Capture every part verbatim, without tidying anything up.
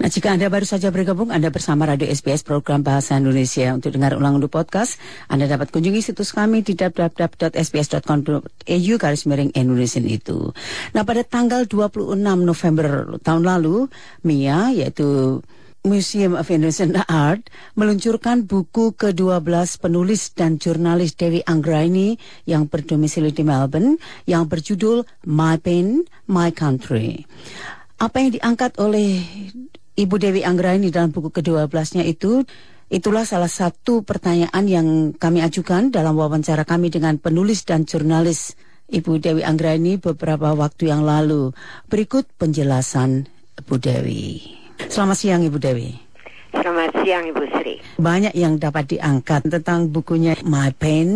Nah, jika Anda baru saja bergabung, Anda bersama Radio S B S Program Bahasa Indonesia. Untuk dengar ulang untuk podcast, Anda dapat kunjungi situs kami di w w w dot s b s dot com dot a u garis miring Indonesian itu. Nah, pada tanggal dua puluh enam November tahun lalu, Mia, yaitu Museum of Indonesian Art, meluncurkan buku ke dua belas penulis dan jurnalis Dewi Anggraini yang berdomisili di Melbourne, yang berjudul My Pen, My Country. Apa yang diangkat oleh Ibu Dewi Anggraini dalam buku ke dua belasnya itu, itulah salah satu pertanyaan yang kami ajukan dalam wawancara kami dengan penulis dan jurnalis Ibu Dewi Anggraini beberapa waktu yang lalu. Berikut penjelasan Ibu Dewi. Selamat siang Ibu Dewi. Selamat siang Ibu Sri. Banyak yang dapat diangkat tentang bukunya My Pen,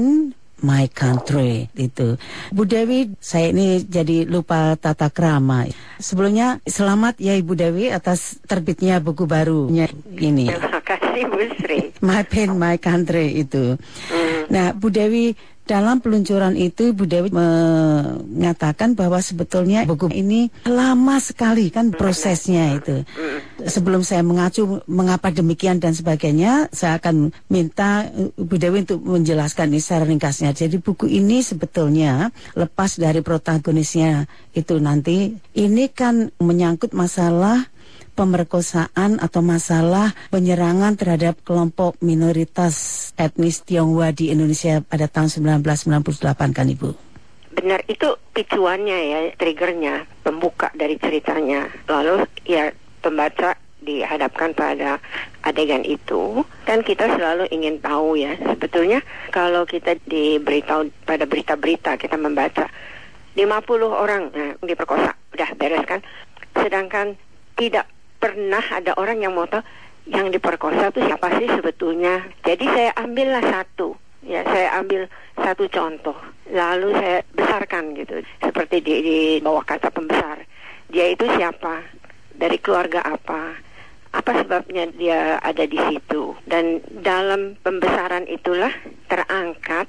My Country itu. Bu Dewi, saya ini jadi lupa tata krama. Sebelumnya selamat ya Ibu Dewi atas terbitnya buku barunya ini. Terima kasih Bu Sri. My Pen, My Country itu. Hmm. Nah, Bu Dewi, dalam peluncuran itu Bu Dewi mengatakan bahwa sebetulnya buku ini lama sekali kan prosesnya itu. Sebelum saya mengacu mengapa demikian dan sebagainya, saya akan minta Bu Dewi untuk menjelaskan ini secara ringkasnya. Jadi buku ini sebetulnya lepas dari protagonisnya itu nanti, ini kan menyangkut masalah pemerkosaan atau masalah penyerangan terhadap kelompok minoritas etnis Tionghoa di Indonesia pada tahun sembilan belas sembilan puluh delapan kan Ibu? Benar, itu picuannya ya, triggernya, pembuka dari ceritanya. Lalu ya pembaca dihadapkan pada adegan itu, kan kita selalu ingin tahu ya, sebetulnya kalau kita diberitahu pada berita-berita, kita membaca lima puluh orang nah, diperkosa, udah beres kan, sedangkan tidak pernah ada orang yang mau tahu yang diperkosa itu siapa sih sebetulnya. Jadi saya ambillah satu, ya saya ambil satu contoh, lalu saya besarkan gitu, seperti di, di bawah kata pembesar. Dia itu siapa, dari keluarga apa, apa sebabnya dia ada di situ. Dan dalam pembesaran itulah terangkat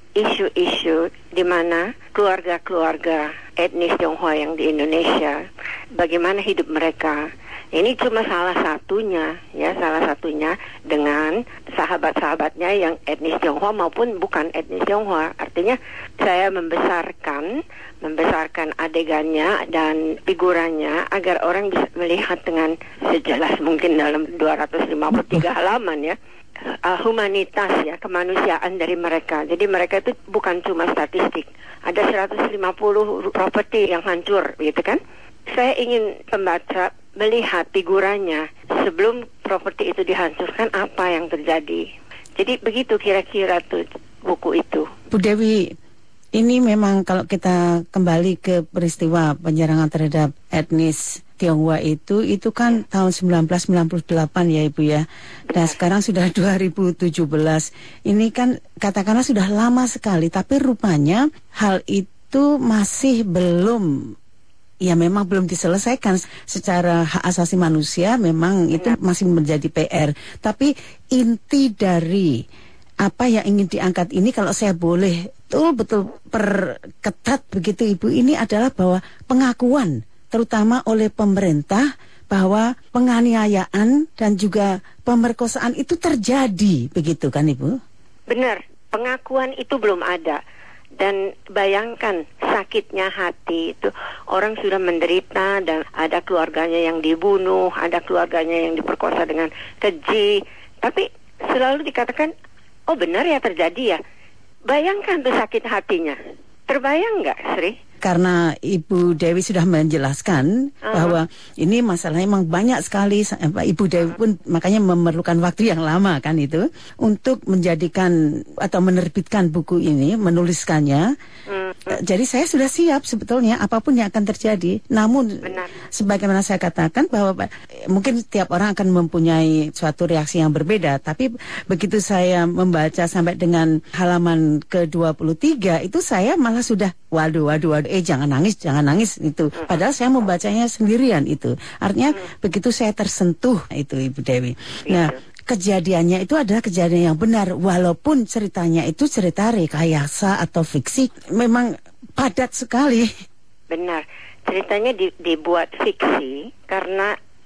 isu-isu di mana keluarga-keluarga etnis Tionghoa yang di Indonesia, bagaimana hidup mereka. Ini cuma salah satunya, ya salah satunya dengan sahabat-sahabatnya yang etnis Tionghoa maupun bukan etnis Tionghoa. Artinya saya membesarkan, membesarkan adegannya dan figurannya agar orang bisa melihat dengan sejelas mungkin dalam dua ratus lima puluh tiga halaman ya. Uh, humanitas ya, kemanusiaan dari mereka. Jadi mereka itu bukan cuma statistik. Ada seratus lima puluh properti yang hancur gitu kan. Saya ingin pembaca melihat figurannya sebelum properti itu dihancurkan, apa yang terjadi. Jadi begitu kira-kira tuh buku itu. Bu Dewi, ini memang kalau kita kembali ke peristiwa penyerangan terhadap etnis Tionghoa itu, itu kan tahun sembilan belas sembilan puluh delapan ya Ibu ya. Dan sekarang sudah dua ribu tujuh belas. Ini kan katakanlah sudah lama sekali, tapi rupanya hal itu masih belum, ya memang belum diselesaikan secara hak asasi manusia, memang itu masih menjadi P R. Tapi inti dari apa yang ingin diangkat ini, kalau saya boleh betul-betul perketat begitu Ibu, ini adalah bahwa pengakuan terutama oleh pemerintah bahwa penganiayaan dan juga pemerkosaan itu terjadi, begitu kan Ibu? Benar, pengakuan itu belum ada. Dan bayangkan sakitnya hati itu, orang sudah menderita dan ada keluarganya yang dibunuh, ada keluarganya yang diperkosa dengan keji, tapi selalu dikatakan, oh benar ya terjadi ya. Bayangkan tuh sakit hatinya. Terbayang nggak Sri? Karena Ibu Dewi sudah menjelaskan uh-huh. bahwa ini masalahnya memang banyak sekali. Ibu Dewi pun makanya memerlukan waktu yang lama kan itu untuk menjadikan atau menerbitkan buku ini, menuliskannya. Uh-huh. Jadi saya sudah siap sebetulnya apapun yang akan terjadi. Namun benar, sebagaimana saya katakan bahwa mungkin setiap orang akan mempunyai suatu reaksi yang berbeda. Tapi begitu saya membaca sampai dengan halaman ke dua puluh tiga itu saya malah sudah waduh waduh waduh eh jangan nangis, jangan nangis itu. Padahal saya membacanya sendirian itu. Artinya hmm. begitu saya tersentuh itu Ibu Dewi. Nah, kejadiannya itu adalah kejadian yang benar, walaupun ceritanya itu cerita rekayasa atau fiksi, memang padat sekali. Benar, ceritanya di, dibuat fiksi karena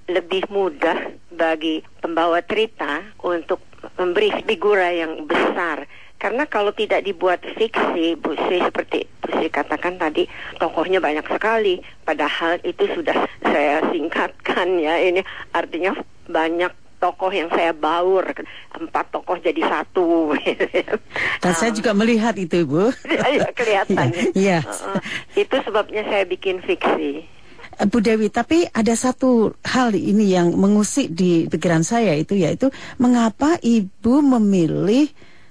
lebih mudah bagi pembawa cerita untuk memberi figura yang besar. Karena kalau tidak dibuat fiksi, Bu Sri, seperti Bu Sri katakan tadi, tokohnya banyak sekali. Padahal itu sudah saya singkatkan ya. Ini artinya banyak tokoh yang saya baur, empat tokoh jadi satu. Dan um, saya juga melihat itu, Ibu. Ya, kelihatannya. Iya. uh, itu sebabnya saya bikin fiksi. Bu Dewi, tapi ada satu hal ini yang mengusik di pikiran saya itu, yaitu mengapa Ibu memilih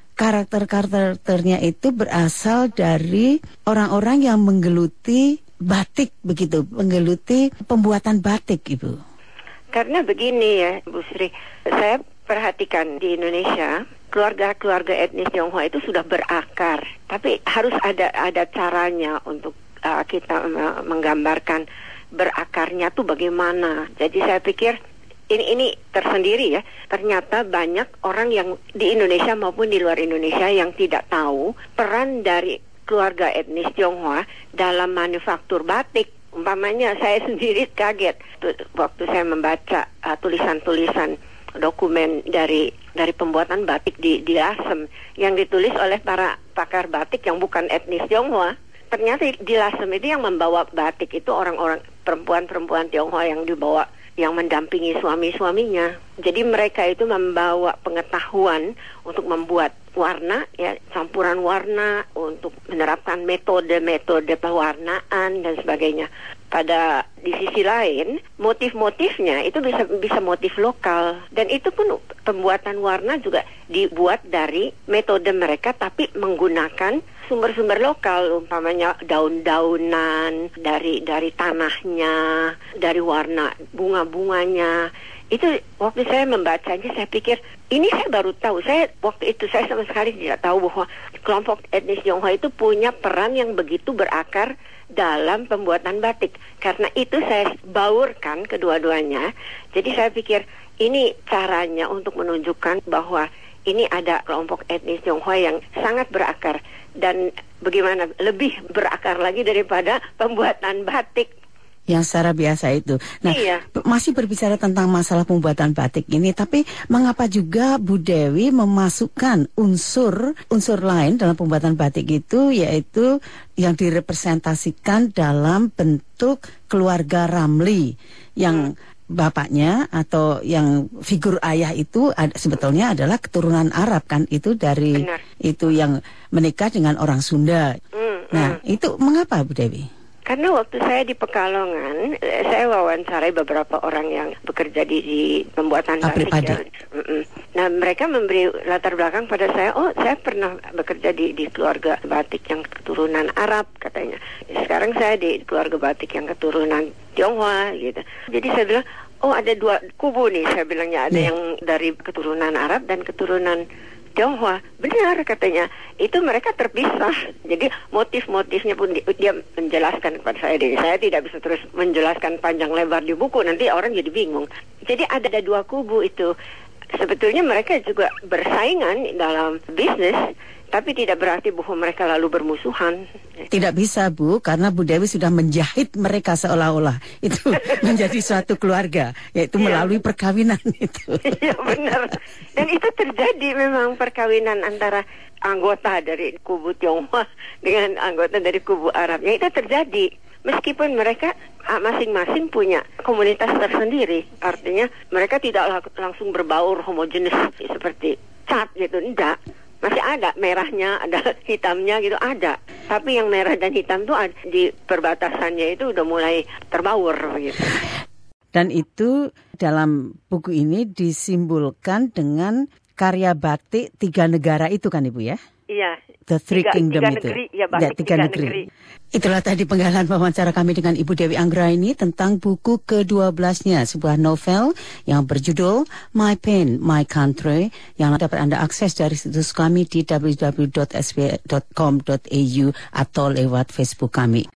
karakter-karakternya itu berasal dari orang-orang yang menggeluti batik begitu, menggeluti pembuatan batik, Ibu. Karena begini ya, Bu Sri, saya perhatikan di Indonesia, keluarga-keluarga etnis Tionghoa itu sudah berakar, tapi harus ada ada caranya untuk uh, kita uh, menggambarkan berakarnya tuh bagaimana. Jadi saya pikir ini ini tersendiri ya. Ternyata banyak orang yang di Indonesia maupun di luar Indonesia yang tidak tahu peran dari keluarga etnis Tionghoa dalam manufaktur batik. Umpamanya saya sendiri kaget tuh, waktu saya membaca uh, tulisan-tulisan dokumen dari dari pembuatan batik di di Lasem yang ditulis oleh para pakar batik yang bukan etnis Tionghoa. Ternyata di Lasem itu yang membawa batik itu orang-orang perempuan-perempuan Tionghoa yang dibawa, yang mendampingi suami-suaminya. Jadi mereka itu membawa pengetahuan untuk membuat warna, ya, campuran warna, untuk menerapkan metode-metode pewarnaan dan sebagainya. Pada di sisi lain, motif-motifnya itu bisa bisa motif lokal, dan itu pun pembuatan warna juga dibuat dari metode mereka, tapi menggunakan sumber-sumber lokal, umpamanya daun-daunan dari dari tanahnya, dari warna bunga-bunganya. Itu waktu saya membacanya, saya pikir ini saya baru tahu. Saya waktu itu saya sama sekali tidak tahu bahwa kelompok etnis Tionghoa itu punya peran yang begitu berakar dalam pembuatan batik. Karena itu saya baurkan kedua-duanya. Jadi saya pikir ini caranya untuk menunjukkan bahwa ini ada kelompok etnis Tionghoa yang sangat berakar, dan bagaimana lebih berakar lagi daripada pembuatan batik yang secara biasa itu. Nah, iya. Masih berbicara tentang masalah pembuatan batik ini, tapi mengapa juga Bu Dewi memasukkan unsur unsur lain dalam pembuatan batik itu, yaitu yang direpresentasikan dalam bentuk keluarga Ramli yang hmm. bapaknya atau yang figur ayah itu ad, sebetulnya adalah keturunan Arab kan, itu dari Benar. Itu yang menikah dengan orang Sunda. Hmm, nah, hmm. itu mengapa Bu Dewi? Karena waktu saya di Pekalongan, saya wawancarai beberapa orang yang bekerja di, di pembuatan batik. Ya. Nah, mereka memberi latar belakang pada saya, oh saya pernah bekerja di, di keluarga batik yang keturunan Arab katanya. Sekarang saya di keluarga batik yang keturunan Tionghoa gitu. Jadi saya bilang, oh ada dua kubu nih, saya bilangnya, ada yeah. yang dari keturunan Arab dan keturunan Tionghoa. Benar katanya, itu mereka terpisah. Jadi motif-motifnya pun di, dia menjelaskan kepada saya. Jadi saya tidak bisa terus menjelaskan panjang lebar di buku, nanti orang jadi bingung. Jadi ada, ada dua kubu itu. Sebetulnya mereka juga bersaingan dalam bisnis, tapi tidak berarti bahwa mereka lalu bermusuhan. Tidak bisa, Bu, karena Bu Dewi sudah menjahit mereka seolah-olah itu menjadi suatu keluarga, yaitu melalui ya. perkawinan itu. Iya, benar. Dan itu terjadi memang perkawinan antara anggota dari kubu Tionghoa dengan anggota dari kubu Arab. Ya, itu terjadi. Meskipun mereka masing-masing punya komunitas tersendiri. Artinya mereka tidak langsung berbaur homogenis seperti cat gitu, enggak. Masih ada merahnya, ada hitamnya gitu, ada. Tapi yang merah dan hitam tuh di perbatasannya itu udah mulai terbaur gitu. Dan itu dalam buku ini disimbolkan dengan karya batik tiga negara itu kan Ibu ya? Iya. The Three tiga, Kingdom tiga itu. Negeri, ya, ya, tiga, tiga negeri. negeri. Itulah tadi penggalan wawancara kami dengan Ibu Dewi Anggraini tentang buku kedua belasnya, sebuah novel yang berjudul My Pen, My Country, yang dapat Anda akses dari situs kami di w w w dot s b s dot com dot a u atau lewat Facebook kami.